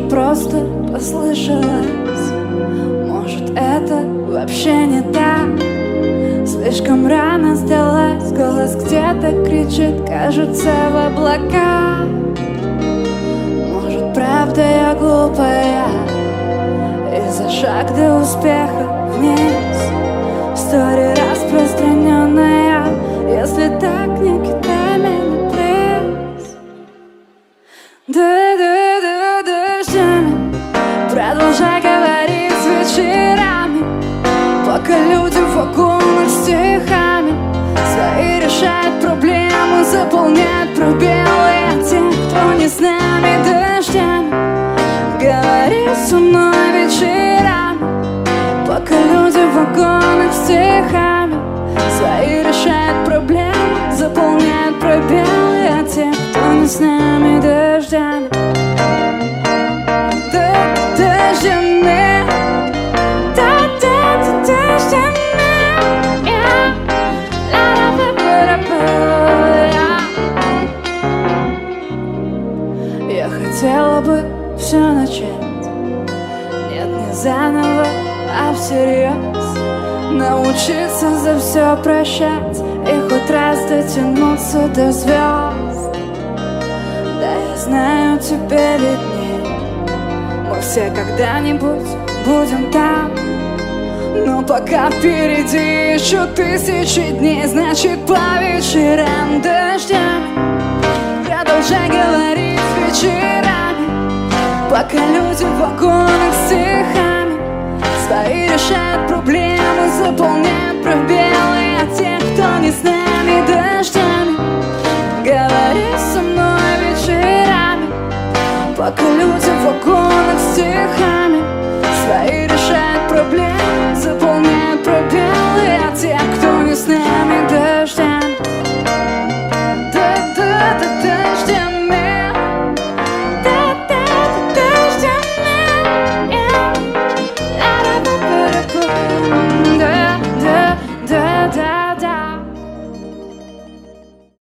Может, просто послышалось, может, это вообще не так. Слишком рано сдалась, голос где-то кричит, кажется, в облаках. Может, правда я глупая, и за шаг до успеха вниз. История распространенная, если так, не кидай меня, please. Дождями продолжай говорить с вечерами, пока люди в вагонах стихами свои решают проблемы, заполняют пробелы. А те, кто не с нами, дождями говори со мной вечерами, пока люди в вагонах стихами свои решают проблемы, заполняют пробелы. А те, кто не с нами, дождями, дождями, дождями. Я хотела бы все начать, нет, не заново, а всерьез. Научиться за все прощать и хоть раз дотянуться до звезд. Да, я знаю, тебе видней, мы все когда-нибудь будем там. Но пока впереди еще тысячи дней, значит, по вечерам дождями продолжай говорить вечерами, пока люди в вагонах стихами свои решают проблемы, заполняют пробелы. А те, кто не с нами, дождями говори со мной вечерами, пока люди в вагонах стихами свои решают проблемы.